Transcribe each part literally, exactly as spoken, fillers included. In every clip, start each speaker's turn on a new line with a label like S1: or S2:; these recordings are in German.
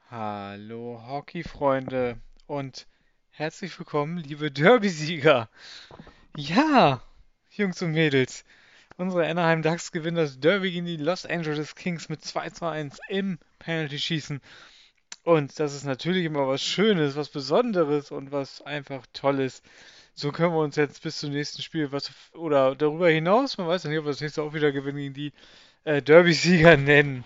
S1: Hallo Hockey-Freunde und herzlich willkommen, liebe Derby-Sieger. Ja, Jungs und Mädels, unsere Anaheim Ducks gewinnen das Derby gegen die Los Angeles Kings mit zwei zu eins im Penalty-Schießen. Und das ist natürlich immer was Schönes, was Besonderes und was einfach Tolles. So können wir uns jetzt bis zum nächsten Spiel was oder darüber hinaus, man weiß ja nicht, ob wir das nächste auch wieder gewinnen, gegen die äh, Derby-Sieger nennen.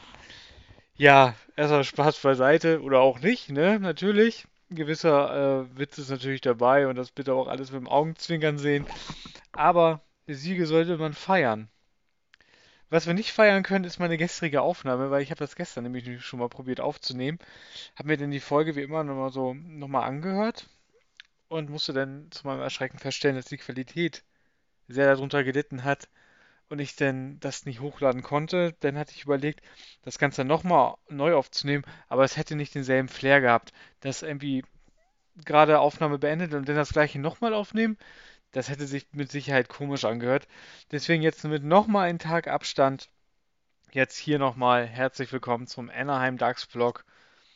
S1: Ja, erstmal Spaß beiseite oder auch nicht, ne? Natürlich. Ein gewisser äh, Witz ist natürlich dabei und das bitte auch alles mit dem Augenzwinkern sehen. Aber Siege sollte man feiern. Was wir nicht feiern können, ist meine gestrige Aufnahme, weil ich habe das gestern nämlich schon mal probiert aufzunehmen. Habe mir dann die Folge wie immer nochmal so nochmal angehört und musste dann zu meinem Erschrecken feststellen, dass die Qualität sehr darunter gelitten hat und ich dann das nicht hochladen konnte, dann hatte ich überlegt, das Ganze nochmal neu aufzunehmen, aber es hätte nicht denselben Flair gehabt. Das irgendwie gerade Aufnahme beendet und dann das gleiche nochmal aufnehmen, das hätte sich mit Sicherheit komisch angehört. Deswegen jetzt mit nochmal einen Tag Abstand, jetzt hier nochmal herzlich willkommen zum Anaheim Ducks Vlog,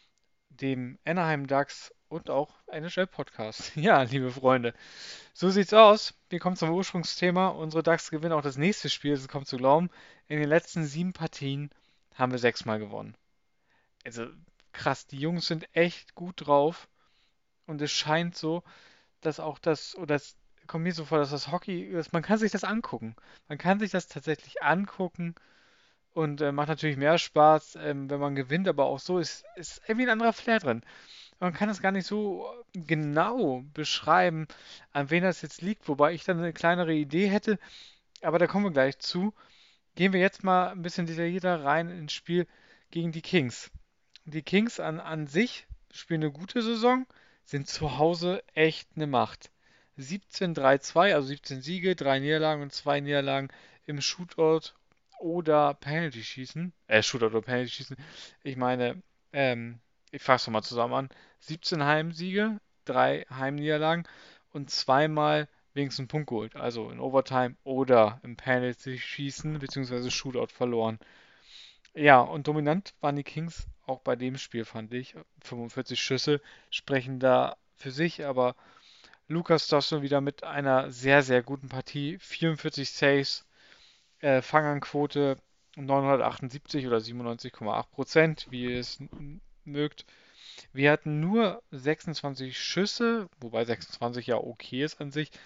S1: dem Anaheim Ducks und auch N H L Podcast. Ja, liebe Freunde, so sieht's aus. Wir kommen zum Ursprungsthema. Unsere Ducks gewinnen auch das nächste Spiel, es kommt zu glauben. In den letzten sieben Partien haben wir sechsmal gewonnen. Also krass, die Jungs sind echt gut drauf und es scheint so, dass auch das, oder es kommt mir so vor, dass das Hockey, dass man kann sich das angucken. Man kann sich das tatsächlich angucken und äh, macht natürlich mehr Spaß, ähm, wenn man gewinnt, aber auch so ist, ist irgendwie ein anderer Flair drin. Man kann es gar nicht so genau beschreiben, an wen das jetzt liegt, wobei ich dann eine kleinere Idee hätte, aber da kommen wir gleich zu. Gehen wir jetzt mal ein bisschen detaillierter rein ins Spiel gegen die Kings. Die Kings an, an sich spielen eine gute Saison, sind zu Hause echt eine Macht. siebzehn drei zwei, also siebzehn Siege, drei Niederlagen und zwei Niederlagen im Shootout oder Penalty-Schießen. Äh, Shootout oder Penalty-Schießen. Ich meine, ähm, ich fasse mal zusammen an. siebzehn Heimsiege, drei Heimniederlagen und zweimal wenigstens einen Punkt geholt. Also in Overtime oder im Penalty-Schießen bzw. Shootout verloren. Ja, und dominant waren die Kings auch bei dem Spiel, fand ich. fünfundvierzig Schüsse sprechen da für sich, aber Lukas Dawson wieder mit einer sehr, sehr guten Partie. vierundvierzig Saves, äh, Fangernquote neunhundertachtundsiebzig oder siebenundneunzig Komma acht Prozent, wie ihr es n- mögt. Wir hatten nur sechsundzwanzig Schüsse, wobei sechsundzwanzig ja okay ist an sich.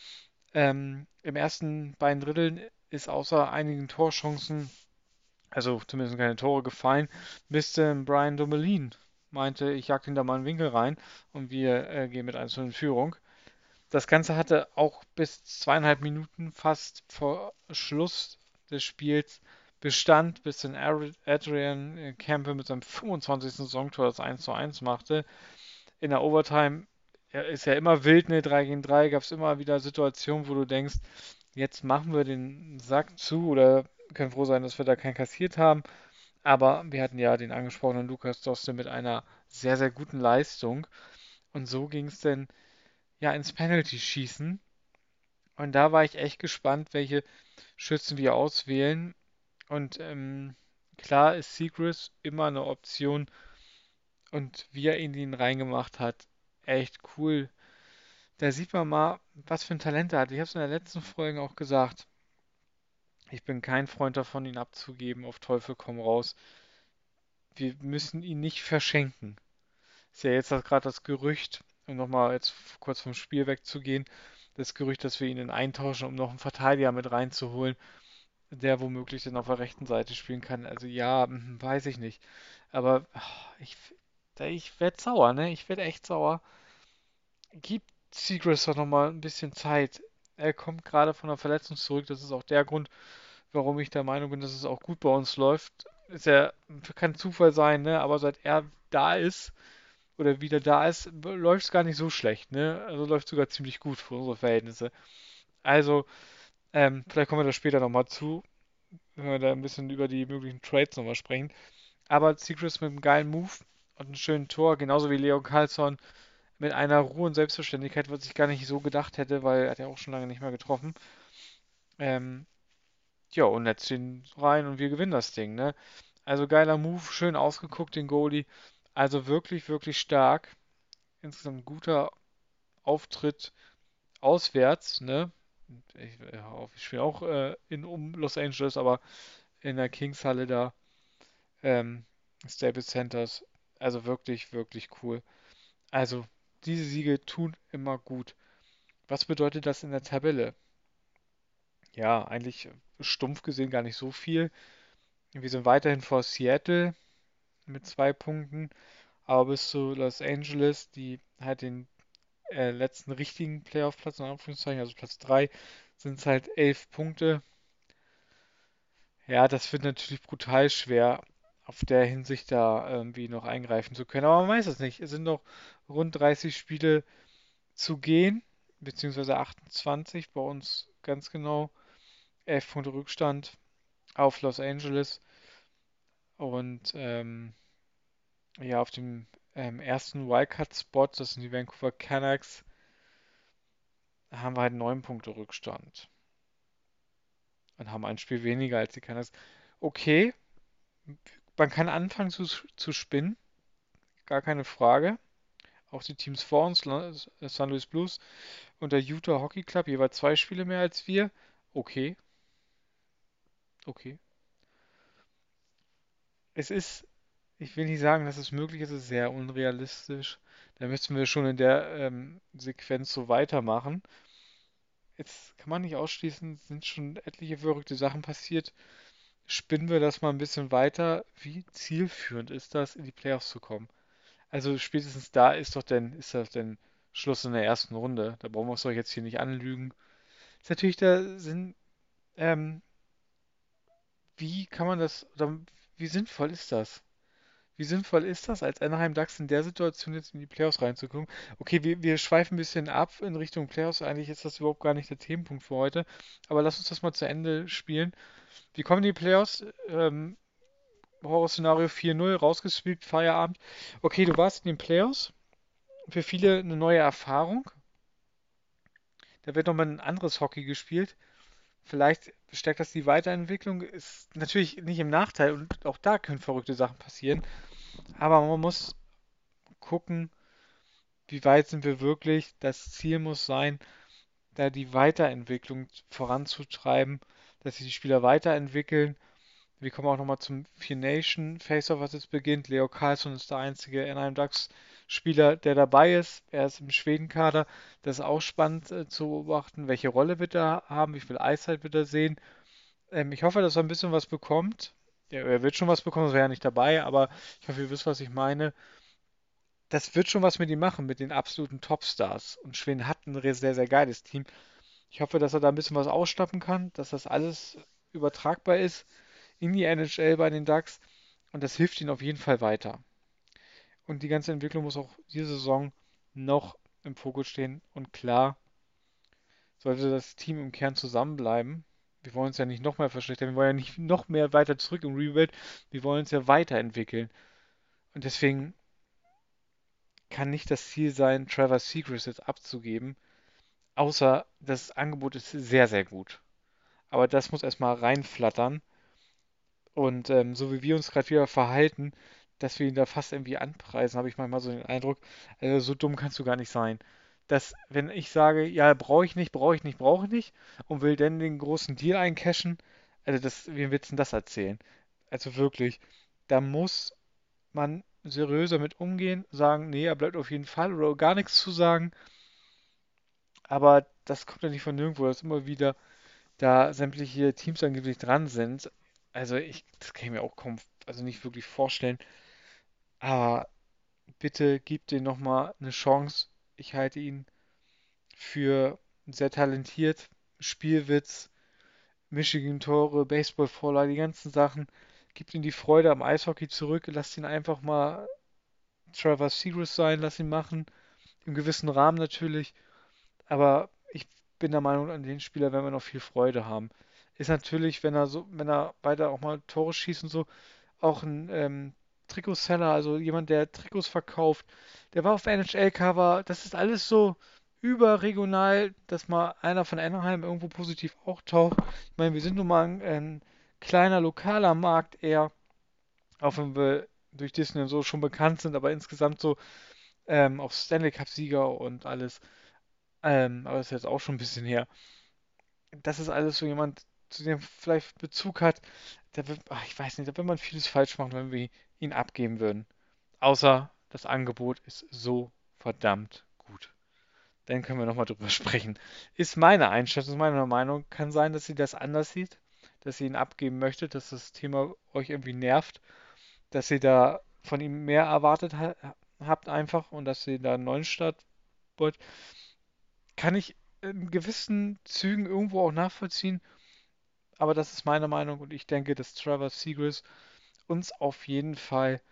S1: Ähm, Im ersten beiden Dritteln ist außer einigen Torchancen, also zumindest keine Tore gefallen, bis ähm, Brian Dumoulin meinte, ich jag ihn da mal einen Winkel rein und wir äh, gehen mit eins zu null in Führung. Das Ganze hatte auch bis zweieinhalb Minuten fast vor Schluss des Spiels Bestand, bis dann Adrian äh, Campbell mit seinem fünfundzwanzigsten. Saisontor das eins zu eins machte. In der Overtime ja, ist ja immer wild, ne, drei gegen drei, gab es immer wieder Situationen, wo du denkst, jetzt machen wir den Sack zu oder können froh sein, dass wir da keinen kassiert haben. Aber wir hatten ja den angesprochenen Lukas Doste mit einer sehr, sehr guten Leistung. Und so ging es dann ja ins Penalty-Schießen. Und da war ich echt gespannt, welche Schützen wir auswählen. Und ähm, klar ist Seacrest immer eine Option. Und wie er ihn, ihn reingemacht hat, echt cool. Da sieht man mal, was für ein Talent er hat. Ich habe es in der letzten Folge auch gesagt. Ich bin kein Freund davon, ihn abzugeben, auf Teufel komm raus. Wir müssen ihn nicht verschenken. Ist ja jetzt gerade das Gerücht, um nochmal jetzt kurz vom Spiel wegzugehen, das Gerücht, dass wir ihn in eintauschen, um noch einen Verteidiger mit reinzuholen, der womöglich dann auf der rechten Seite spielen kann. Also ja, hm, weiß ich nicht. Aber ach, ich, ich werde sauer, ne? Ich werde echt sauer. Gib Seacrest doch nochmal ein bisschen Zeit. Er kommt gerade von der Verletzung zurück. Das ist auch der Grund, warum ich der Meinung bin, dass es auch gut bei uns läuft. Ist ja, kann Zufall sein, ne? Aber seit er da ist, oder wieder da ist, läuft es gar nicht so schlecht, ne? Also läuft sogar ziemlich gut für unsere Verhältnisse. Also, ähm, vielleicht kommen wir da später nochmal zu, wenn wir da ein bisschen über die möglichen Trades nochmal sprechen. Aber Secrets mit einem geilen Move und einem schönen Tor, genauso wie Leo Carlsson mit einer Ruhe und Selbstverständlichkeit, was ich gar nicht so gedacht hätte, weil er hat ja auch schon lange nicht mehr getroffen. Ähm, ja, und jetzt den rein und wir gewinnen das Ding, ne? Also geiler Move, schön ausgeguckt, den Goalie. Also wirklich, wirklich stark. Insgesamt guter Auftritt auswärts, ne? Ich, ja, ich spiele auch äh, in um Los Angeles, aber in der Kings-Halle da, ähm, Staples Centers. Also wirklich, wirklich cool. Also diese Siege tun immer gut. Was bedeutet das in der Tabelle? Ja, eigentlich stumpf gesehen gar nicht so viel. Wir sind weiterhin vor Seattle mit zwei Punkten, aber bis zu Los Angeles, die halt den äh, letzten richtigen Playoff-Platz, in Anführungszeichen, also Platz drei, sind es halt elf Punkte. Ja, das wird natürlich brutal schwer, auf der Hinsicht da irgendwie noch eingreifen zu können. Aber man weiß es nicht. Es sind noch rund dreißig Spiele zu gehen, beziehungsweise achtundzwanzig bei uns ganz genau. elf Punkte Rückstand auf Los Angeles und ähm, ja, auf dem ähm, ersten Wildcard-Spot, das sind die Vancouver Canucks, haben wir halt neun Punkte Rückstand und haben ein Spiel weniger als die Canucks. Okay, man kann anfangen zu, zu spinnen, gar keine Frage. Auch die Teams vor uns, Saint Louis Blues und der Utah Hockey Club, jeweils zwei Spiele mehr als wir. Okay, okay. Es ist, ich will nicht sagen, dass es möglich ist, es ist sehr unrealistisch. Da müssten wir schon in der ähm, Sequenz so weitermachen. Jetzt kann man nicht ausschließen, sind schon etliche verrückte Sachen passiert. Spinnen wir das mal ein bisschen weiter. Wie zielführend ist das, in die Playoffs zu kommen? Also spätestens da ist doch denn, ist das denn Schluss in der ersten Runde. Da brauchen wir uns doch jetzt hier nicht anlügen. Ist natürlich der Sinn, ähm, wie kann man das, oder wie sinnvoll ist das? Wie sinnvoll ist das, als Anaheim Ducks in der Situation jetzt in die Playoffs reinzukommen? Okay, wir, wir schweifen ein bisschen ab in Richtung Playoffs. Eigentlich ist das überhaupt gar nicht der Themenpunkt für heute. Aber lass uns das mal zu Ende spielen. Wir kommen in die Playoffs. Ähm, Horrorszenario vier null, rausgesweept, Feierabend. Okay, du warst in den Playoffs. Für viele eine neue Erfahrung. Da wird nochmal ein anderes Hockey gespielt. Vielleicht stärkt das die Weiterentwicklung. Ist natürlich nicht im Nachteil und auch da können verrückte Sachen passieren. Aber man muss gucken, wie weit sind wir wirklich. Das Ziel muss sein, da die Weiterentwicklung voranzutreiben, dass sich die Spieler weiterentwickeln. Wir kommen auch nochmal zum Vier Nation Face-Off, was jetzt beginnt. Leo Carlsson ist der einzige Anaheim Ducks Spieler, der dabei ist. Er ist im Schwedenkader. Das ist auch spannend äh, zu beobachten. Welche Rolle wird er haben? Wie viel Eiszeit wird er sehen? Ähm, ich hoffe, dass er ein bisschen was bekommt. Ja, er wird schon was bekommen, das wäre ja nicht dabei, aber ich hoffe, ihr wisst, was ich meine. Das wird schon was mit ihm machen, mit den absoluten Topstars. Und Schweden hat ein sehr, sehr geiles Team. Ich hoffe, dass er da ein bisschen was ausschnappen kann, dass das alles übertragbar ist in die N H L bei den Ducks. Und das hilft ihnen auf jeden Fall weiter. Und die ganze Entwicklung muss auch diese Saison noch im Fokus stehen. Und klar, sollte das Team im Kern zusammenbleiben. Wir wollen uns ja nicht noch mehr verschlechtern, wir wollen ja nicht noch mehr weiter zurück im Rebuild, wir wollen uns ja weiterentwickeln. Und deswegen kann nicht das Ziel sein, Trevor Seagrass jetzt abzugeben, außer das Angebot ist sehr, sehr gut. Aber das muss erstmal reinflattern. Und ähm, so wie wir uns gerade wieder verhalten, dass wir ihn da fast irgendwie anpreisen, habe ich manchmal so den Eindruck, also so dumm kannst du gar nicht sein. Dass, wenn ich sage, ja, brauche ich nicht, brauche ich nicht, brauche ich nicht und will dann den großen Deal eincashen, also das, wem willst du denn das erzählen? Also wirklich, da muss man seriöser mit umgehen, sagen, nee, er bleibt auf jeden Fall oder gar nichts zu sagen, aber das kommt ja nicht von nirgendwo, dass immer wieder da sämtliche Teams angeblich dran sind. Also ich, das kann ich mir auch kaum, also nicht wirklich vorstellen. Aber bitte gib dir nochmal eine Chance. Ich halte ihn für sehr talentiert. Spielwitz, Michigan-Tore, Baseball-Vorlage, die ganzen Sachen. Gib ihm die Freude am Eishockey zurück. Lass ihn einfach mal Trevor Seagrass sein. Lass ihn machen. Im gewissen Rahmen natürlich. Aber ich bin der Meinung, an den Spieler werden wir noch viel Freude haben. Ist natürlich, wenn er so, wenn er weiter auch mal Tore schießt und so, auch ein ähm, Trikotseller, also jemand, der Trikots verkauft. Der war auf N H L-Cover. Das ist alles so überregional, dass mal einer von Anaheim irgendwo positiv auch taucht. Ich meine, wir sind nun mal ein, ein kleiner lokaler Markt eher, auch wenn wir durch Disney und so schon bekannt sind, aber insgesamt so ähm, auch Stanley Cup-Sieger und alles. Ähm, aber das ist jetzt auch schon ein bisschen her. Das ist alles so jemand, zu dem vielleicht Bezug hat. Da wird, ach, ich weiß nicht, da wird man vieles falsch machen, wenn wir ihn abgeben würden. Außer das Angebot ist so verdammt gut. Dann können wir nochmal drüber sprechen. Ist meine Einschätzung, meine Meinung. Kann sein, dass sie das anders sieht, dass sie ihn abgeben möchte, dass das Thema euch irgendwie nervt, dass ihr da von ihm mehr erwartet ha habt einfach und dass ihr da einen neuen Start wollt. Kann ich in gewissen Zügen irgendwo auch nachvollziehen, aber das ist meine Meinung und ich denke, dass Trevor Zegras uns auf jeden Fall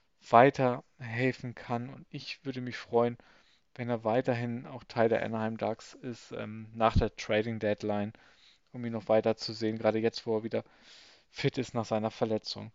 S1: weiterhelfen kann und ich würde mich freuen, wenn er weiterhin auch Teil der Anaheim Ducks ist, ähm, nach der Trading Deadline, um ihn noch weiter zu sehen, gerade jetzt, wo er wieder fit ist nach seiner Verletzung.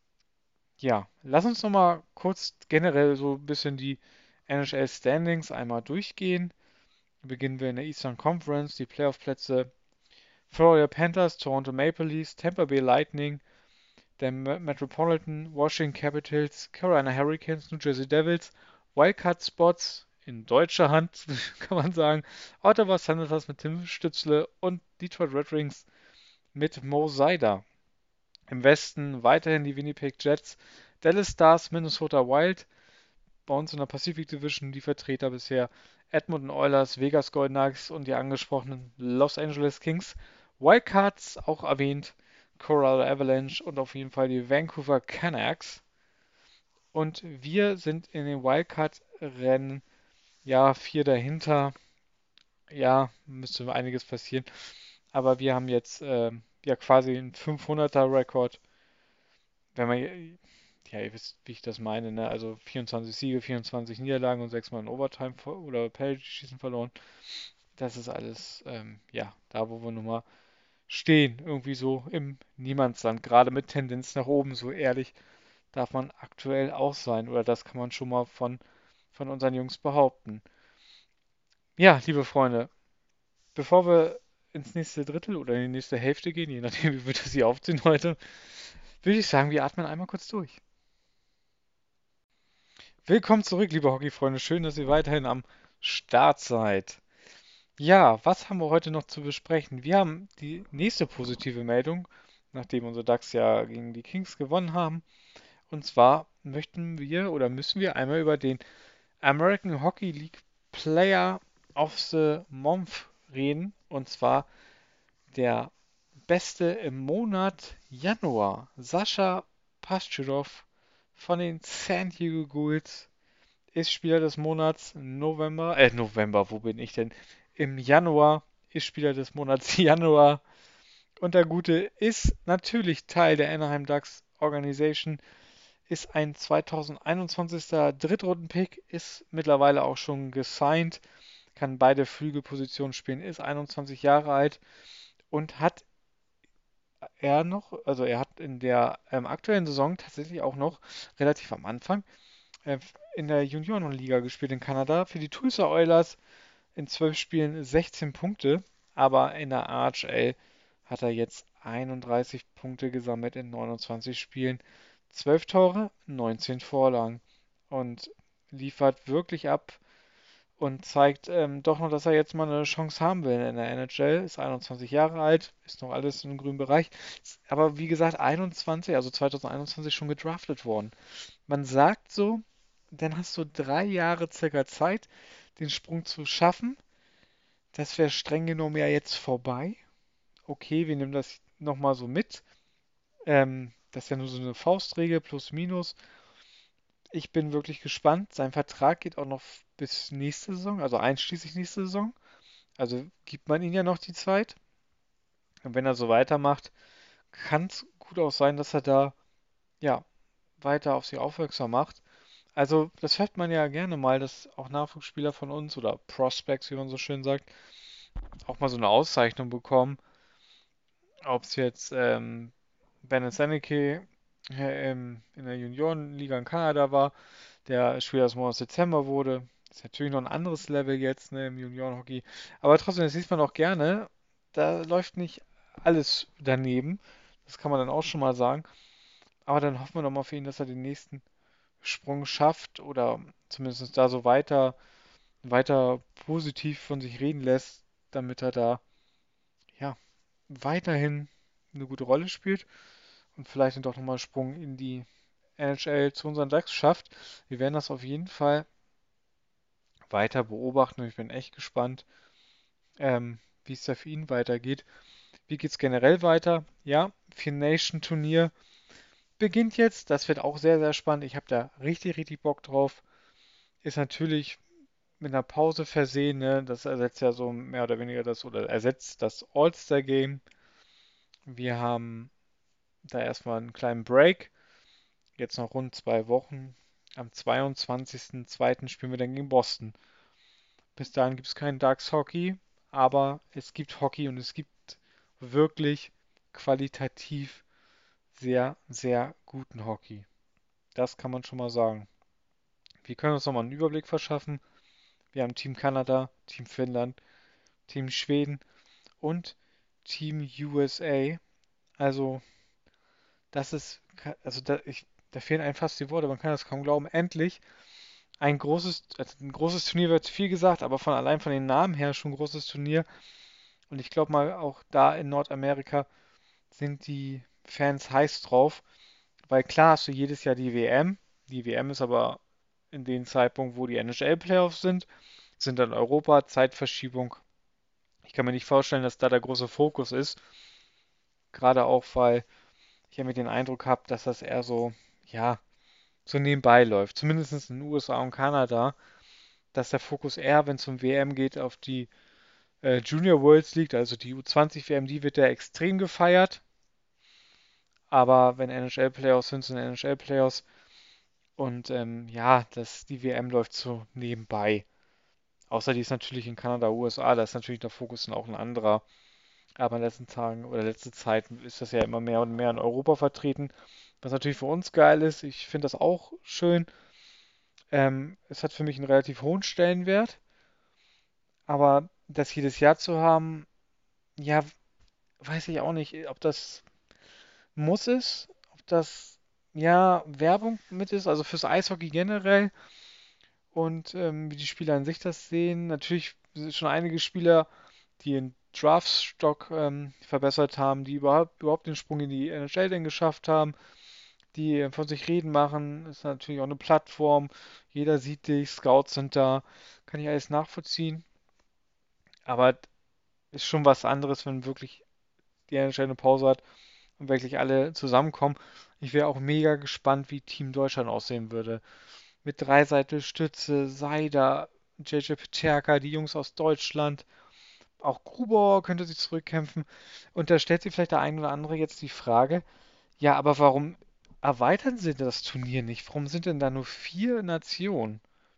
S1: Ja, lass uns nochmal kurz generell so ein bisschen die N H L Standings einmal durchgehen. Beginnen wir in der Eastern Conference, die Playoff-Plätze Florida Panthers, Toronto Maple Leafs, Tampa Bay Lightning, der Metropolitan, Washington Capitals, Carolina Hurricanes, New Jersey Devils, Wildcard-Spots in deutscher Hand, kann man sagen, Ottawa Senators mit Tim Stützle und Detroit Red Wings mit Mo Seider. Im Westen weiterhin die Winnipeg Jets, Dallas Stars, Minnesota Wild, bei uns in der Pacific Division die Vertreter bisher Edmonton Oilers, Vegas Golden Knights und die angesprochenen Los Angeles Kings. Wildcards auch erwähnt, Colorado Avalanche und auf jeden Fall die Vancouver Canucks. Und wir sind in den Wildcard-Rennen, ja, vier dahinter. Ja, müsste einiges passieren. Aber wir haben jetzt äh, ja quasi einen fünfhunderter-Rekord. Wenn man, ja, ihr wisst, wie ich das meine, ne? Also vierundzwanzig Siege, vierundzwanzig Niederlagen und sechs Mal in Overtime ver- oder Penalty-Schießen verloren. Das ist alles, ähm, ja, da wo wir nun mal stehen. Irgendwie so im Niemandsland. Gerade mit Tendenz nach oben, so ehrlich darf man aktuell auch sein. Oder das kann man schon mal von, von unseren Jungs behaupten. Ja, liebe Freunde, bevor wir ins nächste Drittel oder in die nächste Hälfte gehen, je nachdem, wie wir das hier aufziehen heute, würde ich sagen, wir atmen einmal kurz durch. Willkommen zurück, liebe Hockeyfreunde. Schön, dass ihr weiterhin am Start seid. Ja, was haben wir heute noch zu besprechen? Wir haben die nächste positive Meldung, nachdem unsere Ducks ja gegen die Kings gewonnen haben. Und zwar möchten wir oder müssen wir einmal über den American Hockey League Player of the Month reden. Und zwar der Beste im Monat Januar, Sascha Paschurov von den San Diego Gulls ist Spieler des Monats November, äh, November, wo bin ich denn? Im Januar ist Spieler des Monats Januar. Und der Gute ist natürlich Teil der Anaheim Ducks Organization, ist ein zweitausendeinundzwanziger Drittrunden-Pick, ist mittlerweile auch schon gesigned, kann beide Flügelpositionen spielen, ist einundzwanzig Jahre alt und hat er noch, also er hat in der ähm, aktuellen Saison tatsächlich auch noch relativ am Anfang äh, in der Juniorenliga gespielt in Kanada für die Tulsa Oilers in zwölf Spielen sechzehn Punkte, aber in der A H L hat er jetzt einunddreißig Punkte gesammelt in neunundzwanzig Spielen, zwölf Tore, neunzehn Vorlagen und liefert wirklich ab und zeigt ähm, doch noch, dass er jetzt mal eine Chance haben will in der N H L. Ist einundzwanzig Jahre alt, ist noch alles im grünen Bereich, aber wie gesagt einundzwanzig, also zweitausendeinundzwanzig schon gedraftet worden. Man sagt so, dann hast du drei Jahre circa Zeit, den Sprung zu schaffen. Das wäre streng genommen ja jetzt vorbei. Okay, wir nehmen das nochmal so mit. Ähm, das ist ja nur so eine Faustregel, plus minus. Ich bin wirklich gespannt. Sein Vertrag geht auch noch bis nächste Saison, also einschließlich nächste Saison. Also gibt man ihm ja noch die Zeit. Und wenn er so weitermacht, kann es gut auch sein, dass er da ja weiter auf sich aufmerksam macht. Also, das hört man ja gerne mal, dass auch Nachwuchsspieler von uns oder Prospects, wie man so schön sagt, auch mal so eine Auszeichnung bekommen. Ob es jetzt ähm, Bennett Seneke äh, im, in der Juniorenliga in Kanada war, der Spieler des Monats Dezember wurde. Ist natürlich noch ein anderes Level jetzt, ne, im Juniorenhockey. Aber trotzdem, das sieht man auch gerne. Da läuft nicht alles daneben. Das kann man dann auch schon mal sagen. Aber dann hoffen wir doch mal für ihn, dass er den nächsten Sprung schafft oder zumindest da so weiter, weiter positiv von sich reden lässt, damit er da ja weiterhin eine gute Rolle spielt und vielleicht dann doch nochmal einen Sprung in die N H L zu unseren Ducks schafft. Wir werden das auf jeden Fall weiter beobachten und ich bin echt gespannt, ähm, wie es da für ihn weitergeht. Wie geht es generell weiter? Ja, Vier Nation Turnier beginnt jetzt. Das wird auch sehr, sehr spannend. Ich habe da richtig, richtig Bock drauf. Ist natürlich mit einer Pause versehen. Ne? Das ersetzt ja so mehr oder weniger das oder ersetzt das All-Star-Game. Wir haben da erstmal einen kleinen Break. Jetzt noch rund zwei Wochen. Am zweiundzwanzigsten zweiten spielen wir dann gegen Boston. Bis dahin gibt es keinen Ducks Hockey, aber es gibt Hockey und es gibt wirklich qualitativ sehr, sehr guten Hockey. Das kann man schon mal sagen. Wir können uns nochmal einen Überblick verschaffen. Wir haben Team Kanada, Team Finnland, Team Schweden und Team U S A. Also, das ist, also da, ich, da fehlen einem fast die Worte, man kann das kaum glauben. Endlich ein großes, also ein großes Turnier wird viel gesagt, aber von allein von den Namen her schon ein großes Turnier. Und ich glaube mal, auch da in Nordamerika sind die Fans heiß drauf, weil klar hast du jedes Jahr die W M. Die W M ist aber in dem Zeitpunkt, wo die N H L-Playoffs sind, sind dann Europa, Zeitverschiebung. Ich kann mir nicht vorstellen, dass da der große Fokus ist. Gerade auch, weil ich ja mit den Eindruck habe, dass das eher so, ja, so nebenbei läuft. Zumindest in den U S A und Kanada, dass der Fokus eher, wenn es um W M geht, auf die äh, Junior Worlds liegt. Also die U zwanzig W M, die wird ja extrem gefeiert. Aber wenn N H L-Playoffs sind, sind N H L-Playoffs. Und ähm, ja, das, die W M läuft so nebenbei. Außer die ist natürlich in Kanada, U S A, da ist natürlich der Fokus dann auch ein anderer. Aber in den letzten Tagen oder letzte Zeit ist das ja immer mehr und mehr in Europa vertreten. Was natürlich für uns geil ist. Ich finde das auch schön. Ähm, es hat für mich einen relativ hohen Stellenwert. Aber das jedes Jahr zu haben, ja, weiß ich auch nicht, ob das muss ist, ob das ja Werbung mit ist, also fürs Eishockey generell und ähm, wie die Spieler an sich das sehen. Natürlich sind schon einige Spieler, die den Draftstock ähm, verbessert haben, die überhaupt, überhaupt den Sprung in die N H L denn geschafft haben, die äh, von sich reden machen. Ist natürlich auch eine Plattform. Jeder sieht dich, Scouts sind da, kann ich alles nachvollziehen. Aber ist schon was anderes, wenn wirklich die N H L eine Pause hat und wirklich alle zusammenkommen. Ich wäre auch mega gespannt, wie Team Deutschland aussehen würde. Mit Dreiseitel, Stütze, Seider, J J Peterka, die Jungs aus Deutschland. Auch Grubauer könnte sich zurückkämpfen. Und da stellt sich vielleicht der ein oder andere jetzt die Frage, ja, aber warum erweitern sie das Turnier nicht? Warum sind denn da nur vier Nationen?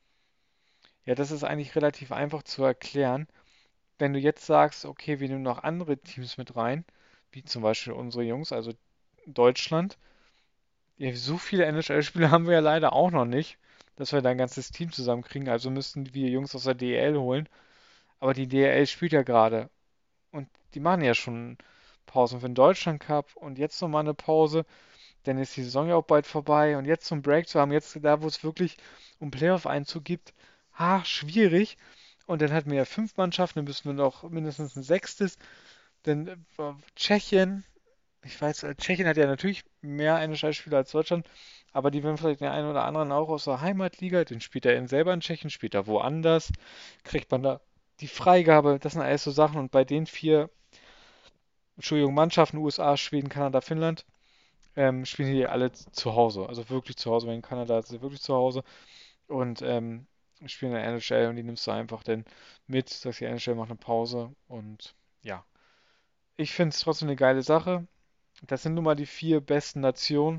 S1: Ja, das ist eigentlich relativ einfach zu erklären. Wenn du jetzt sagst, okay, wir nehmen noch andere Teams mit rein, wie zum Beispiel unsere Jungs, also Deutschland, ja, so viele N H L-Spieler haben wir ja leider auch noch nicht, dass wir da ein ganzes Team zusammenkriegen. Also müssten wir Jungs aus der D E L holen. Aber die D E L spielt ja gerade. Und die machen ja schon Pausen für den Deutschland Cup und jetzt nochmal eine Pause. Dann ist die Saison ja auch bald vorbei. Und jetzt so einen Break zu haben, jetzt da, wo es wirklich um Playoff-Einzug gibt, ha, schwierig. Und dann hatten wir ja fünf Mannschaften, dann müssen wir noch mindestens ein sechstes. Dann äh, Tschechien, ich weiß, äh, Tschechien hat ja natürlich mehr N H L-Spieler als Deutschland, aber die werden vielleicht den einen oder anderen auch aus der Heimatliga, den spielt er in selber in Tschechien, spielt er woanders, kriegt man da die Freigabe, das sind alles so Sachen und bei den vier, Entschuldigung, Mannschaften, U S A, Schweden, Kanada, Finnland, ähm, spielen die alle zu Hause, also wirklich zu Hause, weil in Kanada ist sie wirklich zu Hause und ähm, spielen in der N H L und die nimmst du einfach dann mit, sagst die N H L macht eine Pause und ja, ich finde es trotzdem eine geile Sache. Das sind nun mal die vier besten Nationen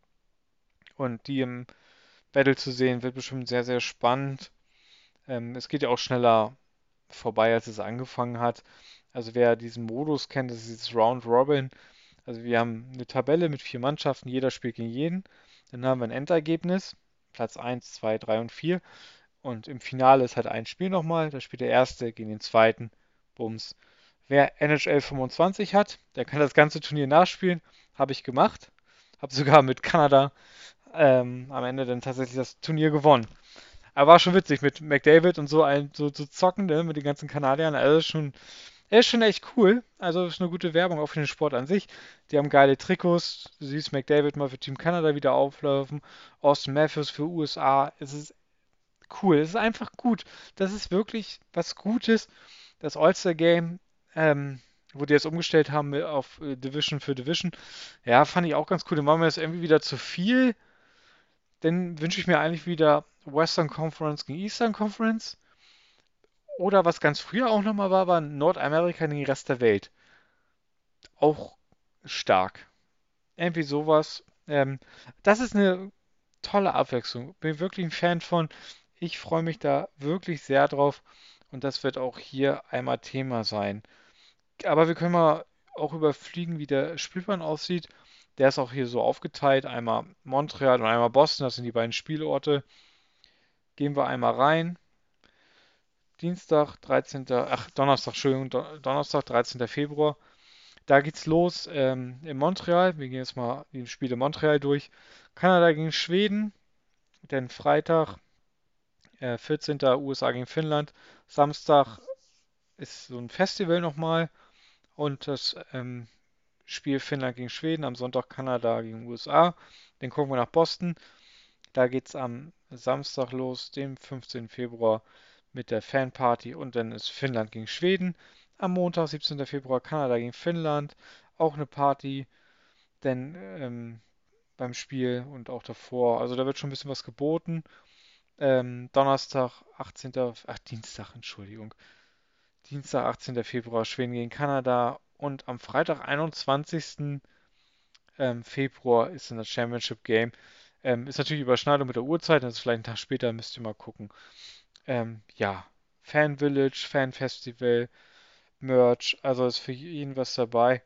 S1: und die im Battle zu sehen, wird bestimmt sehr, sehr spannend. Ähm, es geht ja auch schneller vorbei, als es angefangen hat. Also wer diesen Modus kennt, das ist dieses Round Robin. Also wir haben eine Tabelle mit vier Mannschaften, jeder spielt gegen jeden. Dann haben wir ein Endergebnis, Platz eins, zwei, drei und vier. Und im Finale ist halt ein Spiel nochmal, da spielt der Erste gegen den Zweiten. Bums. Wer N H L fünfundzwanzig hat, der kann das ganze Turnier nachspielen. Habe ich gemacht. Habe sogar mit Kanada ähm, am Ende dann tatsächlich das Turnier gewonnen. Aber war schon witzig mit McDavid und so ein so zu zocken, ne, mit den ganzen Kanadiern. Also schon, er ist schon echt cool. Also ist eine gute Werbung auch für den Sport an sich. Die haben geile Trikots. Du siehst McDavid mal für Team Kanada wieder auflaufen. Austin Matthews für U S A. Es ist cool. Es ist einfach gut. Das ist wirklich was Gutes. Das All-Star Game, ähm, wo die jetzt umgestellt haben mit- auf äh, Division für Division. Ja, fand ich auch ganz cool. Dann war mir das irgendwie wieder zu viel. Dann wünsche ich mir eigentlich wieder Western Conference gegen Eastern Conference. Oder was ganz früher auch nochmal war, war Nordamerika gegen den Rest der Welt. Auch stark. Irgendwie sowas. Ähm, das ist eine tolle Abwechslung. Bin wirklich ein Fan von. Ich freue mich da wirklich sehr drauf. Und das wird auch hier einmal Thema sein. Aber wir können mal auch überfliegen, wie der Spielplan aussieht. Der ist auch hier so aufgeteilt. Einmal Montreal und einmal Boston. Das sind die beiden Spielorte. Gehen wir einmal rein. Dienstag, dreizehnter. Ach, Donnerstag, Entschuldigung, Don- Donnerstag, dreizehnter Februar. Da geht's los ähm, in Montreal. Wir gehen jetzt mal die Spiele Montreal durch. Kanada gegen Schweden. Dann Freitag, äh, vierzehnter U S A gegen Finnland. Samstag ist so ein Festival nochmal. Und das ähm, Spiel Finnland gegen Schweden. Am Sonntag Kanada gegen U S A. Dann gucken wir nach Boston. Da geht's am Samstag los, dem fünfzehnten Februar mit der Fanparty und dann ist Finnland gegen Schweden. Am Montag, siebzehnter Februar, Kanada gegen Finnland. Auch eine Party, denn ähm, beim Spiel und auch davor. Also da wird schon ein bisschen was geboten. Ähm, Donnerstag, achtzehnter. Ach, Dienstag, Entschuldigung. Dienstag, achtzehnter Februar, Schweden gegen Kanada. Und am Freitag, einundzwanzigsten ähm, Februar ist dann das Championship Game. Ähm, ist natürlich Überschneidung mit der Uhrzeit, das ist vielleicht einen Tag später, müsst ihr mal gucken. Ähm, ja, Fan Village, Fan Festival, Merch, also ist für jeden was dabei.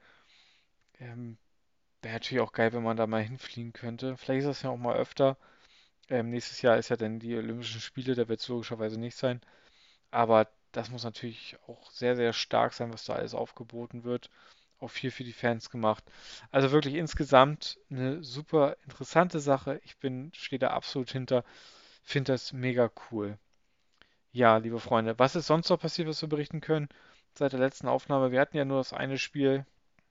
S1: Ähm, Wäre natürlich auch geil, wenn man da mal hinfliegen könnte. Vielleicht ist das ja auch mal öfter. Ähm, nächstes Jahr ist ja dann die Olympischen Spiele, da wird es logischerweise nicht sein. Aber das muss natürlich auch sehr, sehr stark sein, was da alles aufgeboten wird. Auch viel für die Fans gemacht. Also wirklich insgesamt eine super interessante Sache. Ich bin, stehe da absolut hinter. Finde das mega cool. Ja, liebe Freunde, was ist sonst noch passiert, was wir berichten können seit der letzten Aufnahme? Wir hatten ja nur das eine Spiel.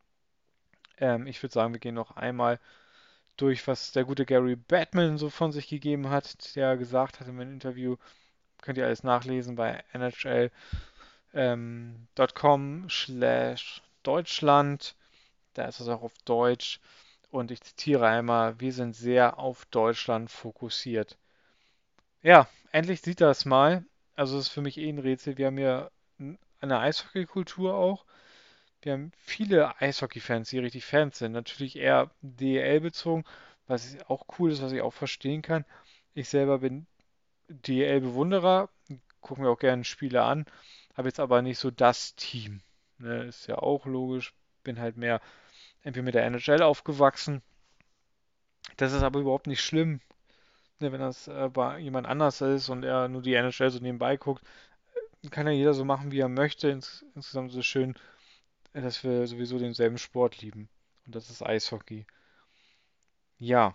S1: Ähm, ich würde sagen, wir gehen noch einmal durch, was der gute Gary Batman so von sich gegeben hat, der gesagt hat in einem Interview, könnt ihr alles nachlesen bei N H L ähm, .com slash Deutschland. Da ist es auch auf Deutsch. Und ich zitiere einmal, wir sind sehr auf Deutschland fokussiert. Ja, endlich sieht das mal. Also es ist für mich eh ein Rätsel. Wir haben ja eine Eishockeykultur auch. Wir haben viele Eishockey-Fans, die richtig Fans sind. Natürlich eher D E L-bezogen, was auch cool ist, was ich auch verstehen kann. Ich selber bin D E L-Bewunderer, gucke mir auch gerne Spiele an, habe jetzt aber nicht so das Team. Ne, ist ja auch logisch. Bin halt mehr entweder mit der N H L aufgewachsen. Das ist aber überhaupt nicht schlimm, ne, wenn das äh, bei jemand anders ist und er nur die N H L so nebenbei guckt. Kann ja jeder so machen, wie er möchte. Ins, insgesamt ist es schön, dass wir sowieso denselben Sport lieben. Und das ist Eishockey. Ja,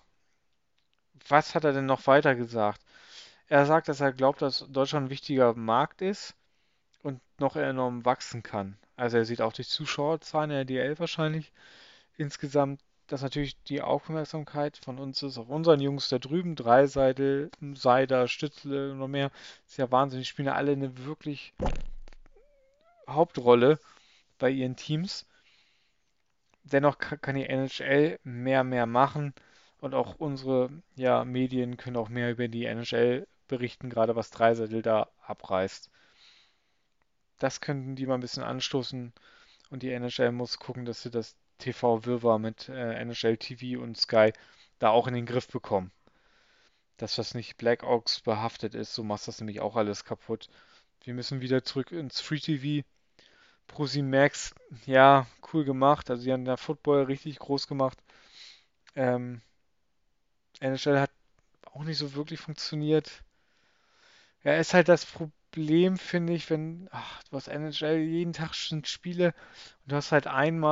S1: was hat er denn noch weiter gesagt? Er sagt, dass er glaubt, dass Deutschland ein wichtiger Markt ist und noch enorm wachsen kann. Also er sieht auch die Zuschauerzahlen in der D L wahrscheinlich insgesamt, dass natürlich die Aufmerksamkeit von uns ist auf unseren Jungs da drüben, Dreiseidel, Seider, Stützle und noch mehr. Ist ja Wahnsinn, die spielen ja alle eine wirklich Hauptrolle bei ihren Teams. Dennoch kann die N H L mehr, mehr machen und auch unsere ja, Medien können auch mehr über die N H L berichten, gerade was Dreisettel da abreißt. Das könnten die mal ein bisschen anstoßen und die N H L muss gucken, dass sie das T V-Wirrwarr mit äh, N H L T V und Sky da auch in den Griff bekommen. Dass das nicht Blackhawks behaftet ist, so macht das nämlich auch alles kaputt. Wir müssen wieder zurück ins Free T V. ProSieben Max, ja, cool gemacht. Also, die haben da Football richtig groß gemacht. Ähm, N H L hat auch nicht so wirklich funktioniert. Ja, ist halt das Problem, finde ich, wenn ach, du hast N H L jeden Tag schon Spiele und du hast halt einmal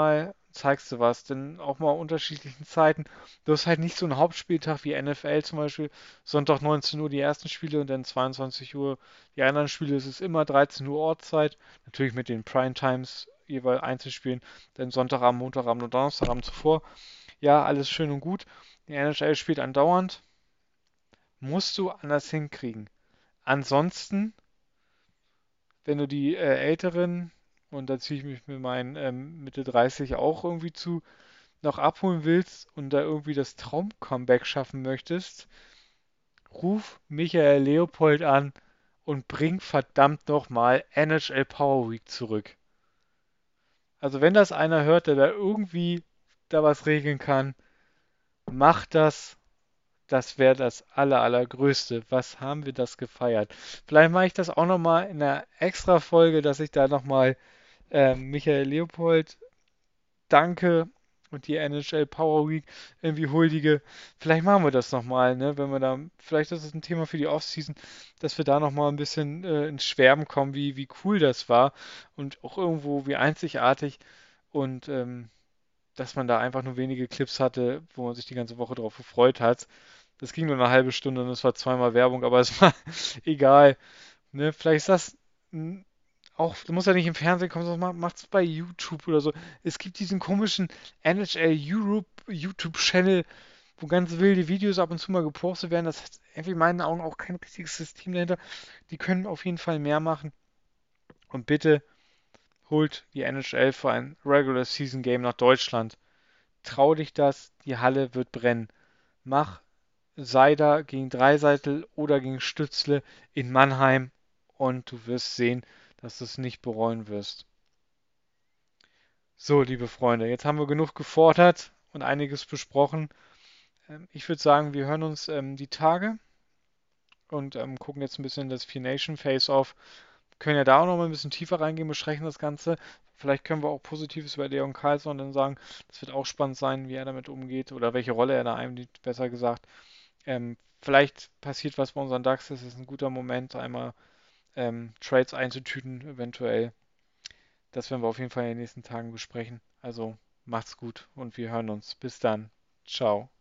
S1: zeigst du was, denn auch mal unterschiedlichen Zeiten. Du hast halt nicht so einen Hauptspieltag wie N F L zum Beispiel, Sonntag neunzehn Uhr die ersten Spiele und dann zweiundzwanzig Uhr die anderen Spiele. Es ist immer dreizehn Uhr Ortszeit, natürlich mit den Prime-Times jeweils Einzelspielen, dann Sonntagabend, Montagabend und Donnerstagabend zuvor. Ja, alles schön und gut. Die N H L spielt andauernd, musst du anders hinkriegen. Ansonsten, wenn du die äh, Älteren, und da ziehe ich mich mit meinen ähm, Mitte dreißig auch irgendwie zu, noch abholen willst und da irgendwie das Traum-Comeback schaffen möchtest, ruf Michael Leopold an und bring verdammt nochmal N H L Power Week zurück. Also wenn das einer hört, der da irgendwie da was regeln kann, mach das. Das wäre das aller, allergrößte. Was haben wir das gefeiert? Vielleicht mache ich das auch nochmal in einer extra Folge, dass ich da nochmal äh, Michael Leopold danke und die N H L Power Week irgendwie huldige. Vielleicht machen wir das nochmal, ne? Wenn wir da, vielleicht ist es ein Thema für die Offseason, dass wir da nochmal ein bisschen äh, ins Schwärmen kommen, wie, wie cool das war und auch irgendwo wie einzigartig und ähm, dass man da einfach nur wenige Clips hatte, wo man sich die ganze Woche drauf gefreut hat. Das ging nur eine halbe Stunde und es war zweimal Werbung, aber es war egal. Ne? Vielleicht ist das m, auch, du musst ja nicht im Fernsehen kommen, sondern mach- macht's bei YouTube oder so. Es gibt diesen komischen N H L Europe YouTube-Channel, wo ganz wilde Videos ab und zu mal gepostet werden. Das hat irgendwie in meinen Augen auch kein richtiges System dahinter. Die können auf jeden Fall mehr machen. Und bitte holt die N H L für ein Regular Season Game nach Deutschland. Trau dich das, die Halle wird brennen. Mach Seider gegen Dreiseitel oder gegen Stützle in Mannheim und du wirst sehen, dass du es nicht bereuen wirst. So, liebe Freunde, jetzt haben wir genug gefordert und einiges besprochen. Ähm, Ich würde sagen, wir hören uns ähm, die Tage und ähm, gucken jetzt ein bisschen das Vier Nation Face-Off. Können ja da auch noch mal ein bisschen tiefer reingehen, besprechen das Ganze. Vielleicht können wir auch Positives über Leon Karlsson dann sagen. Das wird auch spannend sein, wie er damit umgeht oder welche Rolle er da einnimmt, besser gesagt. Ähm, vielleicht passiert was bei unseren DAX. Es ist ein guter Moment, einmal ähm, Trades einzutüten, eventuell. Das werden wir auf jeden Fall in den nächsten Tagen besprechen. Also macht's gut und wir hören uns. Bis dann. Ciao.